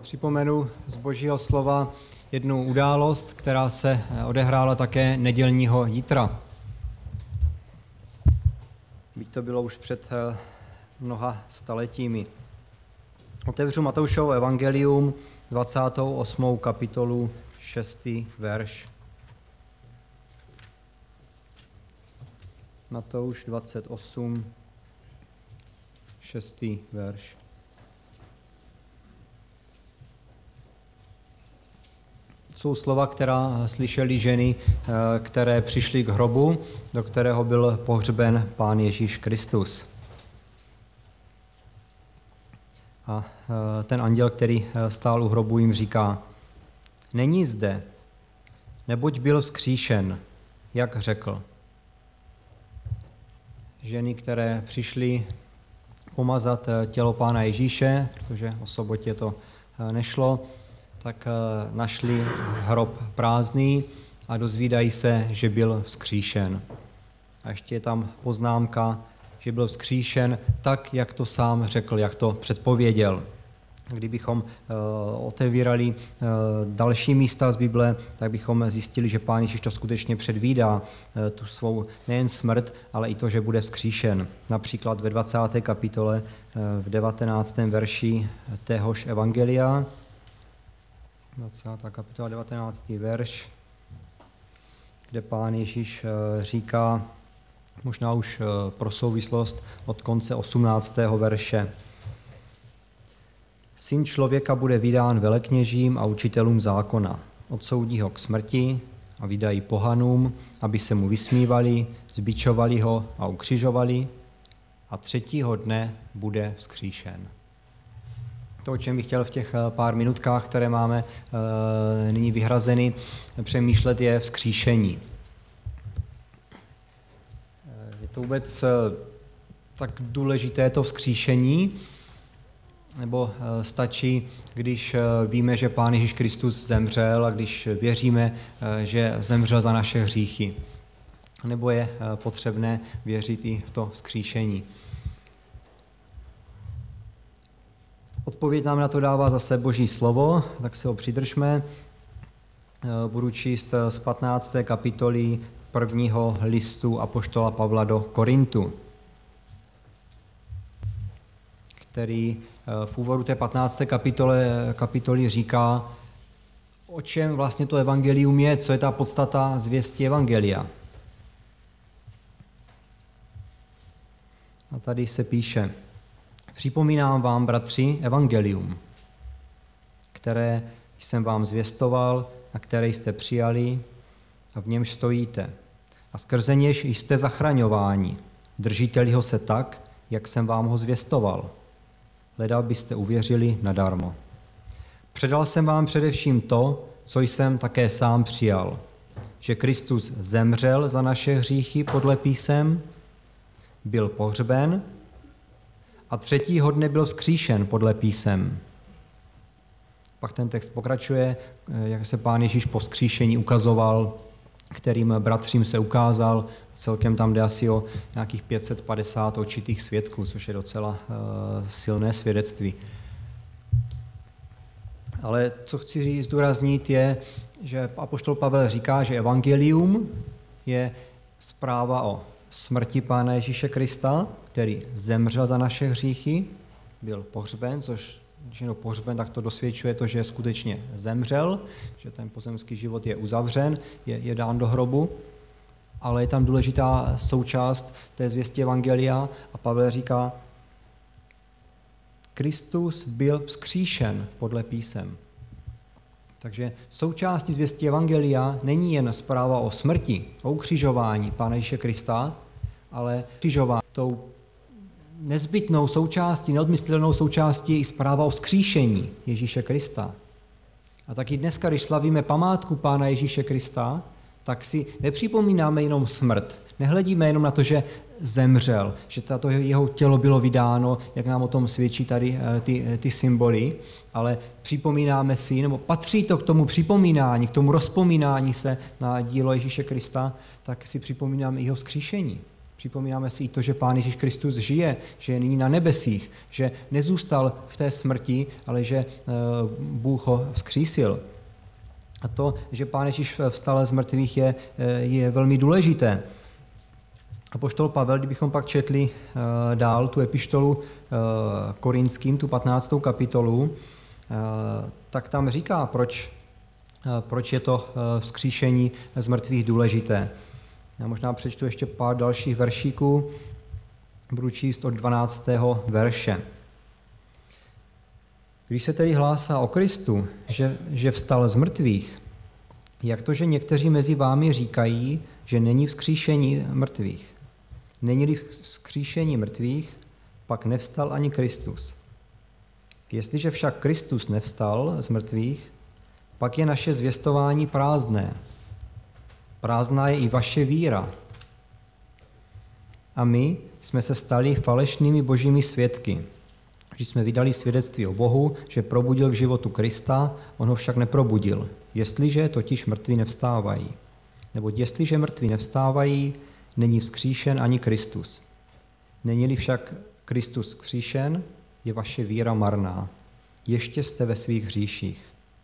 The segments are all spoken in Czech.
Připomenu z Božího slova jednu událost, která se odehrála také nedělního jitra. Byť to bylo už před mnoha staletími. Otevřu Matoušovo evangelium, 28. kapitolu, 6. verš. Matouš 28, 6. verš. Jsou slova, která slyšeli ženy, které přišly k hrobu, do kterého byl pohřben Pán Ježíš Kristus. A ten anděl, který stál u hrobu, jim říká: Není zde, neboť byl vzkříšen, jak řekl. Ženy, které přišly pomazat tělo Pána Ježíše, protože o sobotě to nešlo, tak našli hrob prázdný a dozvídají se, že byl vzkříšen. A ještě je tam poznámka, že byl vzkříšen tak, jak to sám řekl, jak to předpověděl. Kdybychom otevírali další místa z Bible, tak bychom zjistili, že Pán Ježíš to skutečně předvídá, tu svou nejen smrt, ale i to, že bude vzkříšen. Například ve 20. kapitole v 19. verši téhož evangelia, 20. kapitola, 19. verš, kde Pán Ježíš říká, možná už pro souvislost od konce 18. verše. Syn člověka bude vydán velekněžím a učitelům zákona. Odsoudí ho k smrti a vydají pohanům, aby se mu vysmívali, zbičovali ho a ukřižovali, a 3. dne bude vzkříšen. To, o čem bych chtěl v těch pár minutkách, které máme nyní vyhrazeny, přemýšlet, je vzkříšení. Je to vůbec tak důležité to vzkříšení, nebo stačí, když víme, že Pán Ježíš Kristus zemřel a když věříme, že zemřel za naše hříchy? Nebo je potřebné věřit i v to vzkříšení? Odpověď nám na to dává zase Boží slovo, tak se ho přidržme. Budu číst z 15. kapitoly 1. listu apoštola Pavla do Korintu, který v úvodu té 15. kapitoly říká, o čem vlastně to evangelium je, co je ta podstata zvěsti evangelia. A tady se píše: Připomínám vám, bratři, evangelium, které jsem vám zvěstoval a které jste přijali a v němž stojíte. A skrze něž jste zachraňováni. Držíte-li ho se tak, jak jsem vám ho zvěstoval. Leda byste uvěřili nadarmo. Předal jsem vám především to, co jsem také sám přijal, že Kristus zemřel za naše hříchy podle písem, byl pohřben a 3. dne byl vzkříšen podle písem. Pak ten text pokračuje, jak se Pán Ježíš po vzkříšení ukazoval, kterým bratřím se ukázal. Celkem tam jde asi o nějakých 550 očitých svědků, což je docela silné svědectví. Ale co chci zdůraznit je, že apoštol Pavel říká, že evangelium je zpráva o smrti Pána Ježíše Krista, který zemřel za naše hříchy, byl pohřben, což když je pohřben, tak to dosvědčuje to, že skutečně zemřel, že ten pozemský život je uzavřen, je dán do hrobu, ale je tam důležitá součást té zvěsti evangelia a Pavel říká, Kristus byl vzkříšen podle písem. Takže součástí zvěsti evangelia není jen zpráva o smrti, o ukřižování Pána Ježíše Krista, ale ukřižování tou nezbytnou součástí, neodmyslitelnou součástí je i zpráva o vzkříšení Ježíše Krista. A taky dneska, když slavíme památku Pána Ježíše Krista, tak si nepřipomínáme jenom smrt. Nehledíme jenom na to, že zemřel, že tato jeho tělo bylo vydáno, jak nám o tom svědčí tady ty symboly, ale připomínáme si, nebo patří to k tomu připomínání, k tomu rozpomínání se na dílo Ježíše Krista, tak si připomínáme i jeho vzkříšení. Připomínáme si i to, že Pán Ježíš Kristus žije, že je nyní na nebesích, že nezůstal v té smrti, ale že Bůh ho vzkřísil. A to, že Pán Ježíš vstal z mrtvých, je velmi důležité. Apoštol Pavel, kdybychom pak četli dál tu epištolu Korinským, tu 15. kapitolu, tak tam říká, proč je to vzkříšení z mrtvých důležité. Já možná přečtu ještě pár dalších veršíků. Budu číst od 12. verše. Když se tedy hlásá o Kristu, že vstal z mrtvých, jak to, že někteří mezi vámi říkají, že není vzkříšení mrtvých? Není-li vzkříšení mrtvých, pak nevstal ani Kristus. Jestliže však Kristus nevstal z mrtvých, pak je naše zvěstování prázdné. Prázdná je i vaše víra. A my jsme se stali falešnými božími svědky. Když jsme vydali svědectví o Bohu, že probudil k životu Krista, on ho však neprobudil, jestliže totiž mrtví nevstávají. Neboť jestliže mrtví nevstávají, není vzkříšen ani Kristus. Není-li však Kristus vzkříšen, je vaše víra marná. Ještě jste ve svých hříších.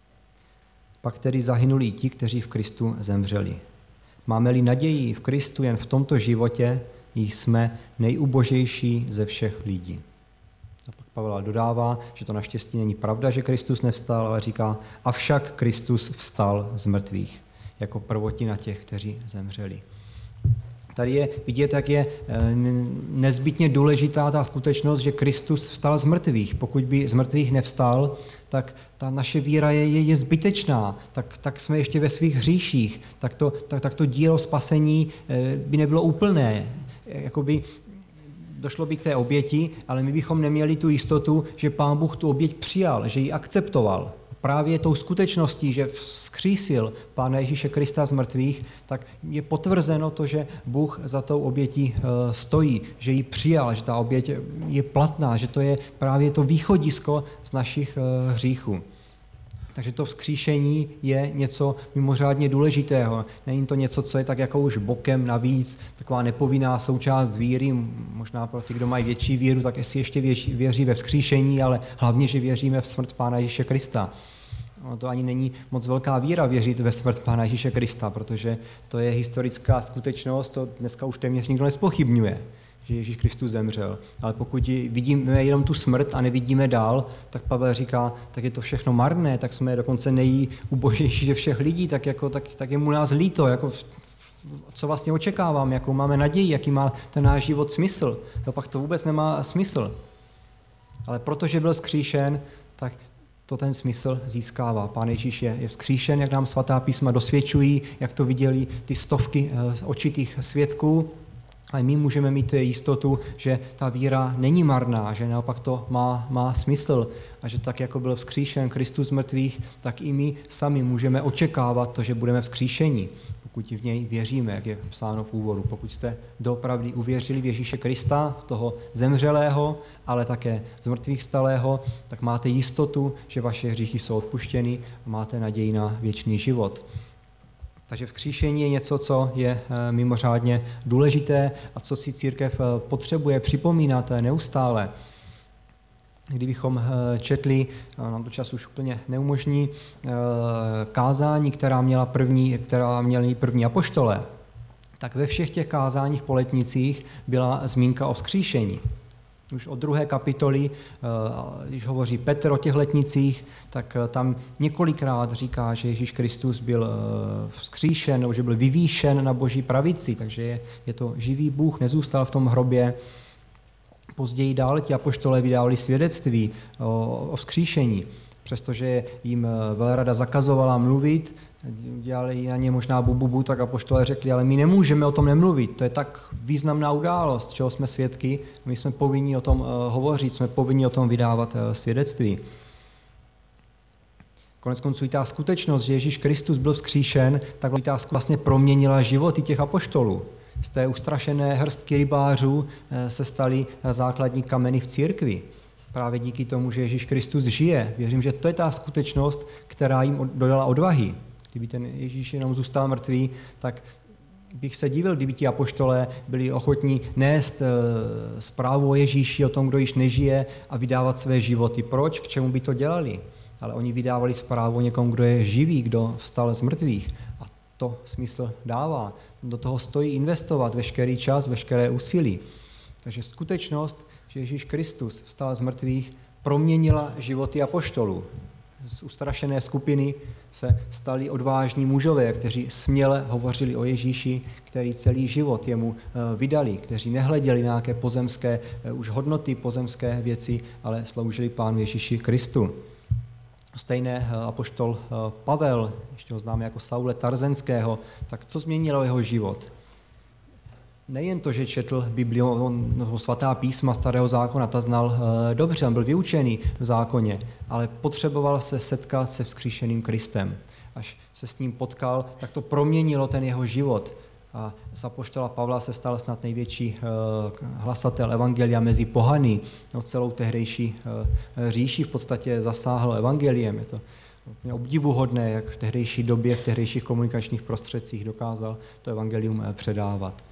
Pak tedy zahynuli ti, kteří v Kristu zemřeli. Máme-li naději v Kristu jen v tomto životě, jsme nejubožejší ze všech lidí. A pak Pavel dodává, že to naštěstí není pravda, že Kristus nevstal, ale říká, avšak Kristus vstal z mrtvých, jako prvotina těch, kteří zemřeli. Tady je vidět, jak je nezbytně důležitá ta skutečnost, že Kristus vstal z mrtvých. Pokud by z mrtvých nevstal, tak ta naše víra je zbytečná, tak jsme ještě ve svých hříších, tak to dílo spasení by nebylo úplné. Jakoby došlo by k té oběti, ale my bychom neměli tu jistotu, že Pán Bůh tu oběť přijal, že ji akceptoval. Právě tou skutečností, že vzkřísil Pána Ježíše Krista z mrtvých, tak je potvrzeno to, že Bůh za tou obětí stojí, že ji přijal, že ta oběť je platná, že to je právě to východisko z našich hříchů. Takže to vzkříšení je něco mimořádně důležitého. Není to něco, co je tak jako už bokem navíc, taková nepovinná součást víry. Možná pro ty, kdo mají větší víru, tak jestli ještě věří ve vzkříšení, ale hlavně, že věříme v smrt Pána Ježíše Krista. Ono to ani není moc velká víra věřit ve smrt Pána Ježíše Krista, protože to je historická skutečnost, to dneska už téměř nikdo nespochybňuje, že Ježíš Kristus zemřel. Ale pokud vidíme jenom tu smrt a nevidíme dál, tak Pavel říká, tak je to všechno marné, tak jsme dokonce nejubožejší ze všech lidí, tak je mu nás líto, jako co vlastně očekávám, jakou máme naději, jaký má ten náš život smysl. No pak to vůbec nemá smysl. Ale protože byl vzkříšen, tak to ten smysl získává. Pán Ježíš je vzkříšen, jak nám svatá písma dosvědčují, jak to viděli ty stovky očitých svědků. A my můžeme mít jistotu, že ta víra není marná, že naopak to má smysl a že tak, jako byl vzkříšen Kristus z mrtvých, tak i my sami můžeme očekávat to, že budeme vzkříšeni, pokud v něj věříme, jak je psáno v úvodu. Pokud jste doopravdy uvěřili v Ježíše Krista, toho zemřelého, ale také z mrtvých vstalého, tak máte jistotu, že vaše hříchy jsou odpuštěny a máte naději na věčný život. Takže vzkříšení je něco, co je mimořádně důležité a co si církev potřebuje připomínat neustále. Kdybychom četli, nám to čas už úplně neumožní, kázání, která měli první apoštole, tak ve všech těch kázáních po letnicích byla zmínka o vzkříšení. Už od 2. kapitoly, když hovoří Petr o těch letnicích, tak tam několikrát říká, že Ježíš Kristus byl vzkříšen, nebo že byl vyvýšen na boží pravici, takže je to živý Bůh, nezůstal v tom hrobě. Později dál ti apoštolé vydávali svědectví o vzkříšení, přestože jim velrada zakazovala mluvit, dělali na ně možná bububu, tak apoštolé řekli, ale my nemůžeme o tom nemluvit, to je tak významná událost, čeho jsme svědky, my jsme povinni o tom hovořit, jsme povinni o tom vydávat svědectví. Koneckonců i ta skutečnost, že Ježíš Kristus byl vzkříšen, tak vlastně proměnila životy těch apoštolů. Z té ustrašené hrstky rybářů se staly základní kameny v církvi. Právě díky tomu, že Ježíš Kristus žije. Věřím, že to je ta skutečnost, která jim dodala odvahy. Kdyby ten Ježíš jenom zůstal mrtvý, tak bych se divil, kdyby ti apoštolé byli ochotní nést zprávu o Ježíši, o tom, kdo již nežije a vydávat své životy. Proč? K čemu by to dělali? Ale oni vydávali zprávu o někom, kdo je živý, kdo vstal z mrtvých. A to smysl dává. Do toho stojí investovat veškerý čas, veškeré úsilí. Takže skutečnost, že Ježíš Kristus vstal z mrtvých, proměnila životy apoštolů. Z ustrašené skupiny se stali odvážní mužové, kteří směle hovořili o Ježíši, který celý život jemu vydali, kteří nehleděli na nějaké pozemské už hodnoty, pozemské věci, ale sloužili Pánu Ježíši Kristu. Stejné apoštol Pavel, ještě ho známe jako Saule Tarzenského, tak co změnilo jeho život? Nejen to, že četl Bibliu, svatá písma Starého zákona, ta znal dobře, on byl vyučený v zákoně, ale potřeboval se setkat se vzkříšeným Kristem. Až se s ním potkal, tak to proměnilo ten jeho život. A z apoštola Pavla se stal snad největší hlasatel evangelia mezi pohany. Celou tehdejší říši v podstatě zasáhl evangeliem. Je to obdivuhodné, jak v tehdejší době, v tehdejších komunikačních prostředcích dokázal to evangelium předávat.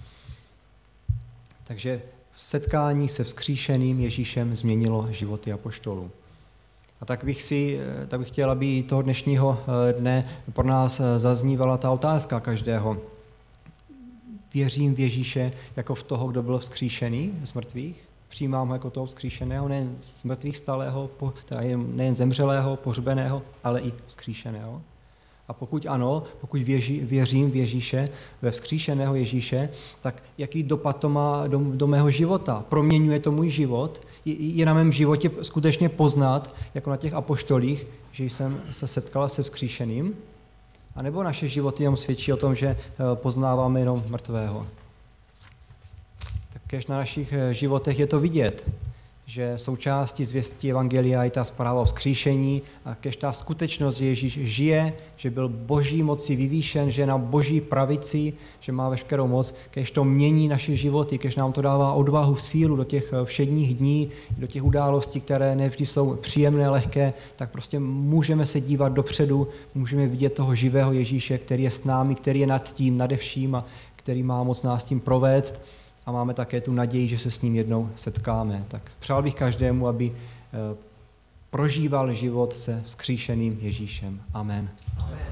Takže setkání se vzkříšeným Ježíšem změnilo životy apoštolů. A tak bych chtěl, aby toho dnešního dne pro nás zaznívala ta otázka každého. Věřím v Ježíše jako v toho, kdo byl vzkříšený z mrtvých? Přijímám ho jako toho vzkříšeného, nejen z mrtvých stalého, nejen zemřelého, pohřbeného, ale i vzkříšeného? A pokud ano, pokud věřím v Ježíše, ve vzkříšeného Ježíše, tak jaký dopad to má do mého života? Proměňuje to můj život? Je na mém životě skutečně poznat, jako na těch apoštolích, že jsem se setkala se vzkříšeným? A nebo naše životy jenom svědčí o tom, že poznáváme jenom mrtvého? Tak kéž na našich životech je to vidět, že součástí zvěstí evangelia je ta zpráva o vzkříšení a kéž ta skutečnost, že Ježíš žije, že byl boží moci vyvýšen, že je na boží pravici, že má veškerou moc, kéž to mění naše životy, kéž nám to dává odvahu, sílu do těch všedních dní, do těch událostí, které nevždy jsou příjemné, lehké, tak prostě můžeme se dívat dopředu, můžeme vidět toho živého Ježíše, který je s námi, který je nad tím, nade vším a který má moc nás tím provést. A máme také tu naději, že se s ním jednou setkáme. Tak přál bych každému, aby prožíval život se vzkříšeným Ježíšem. Amen. Amen.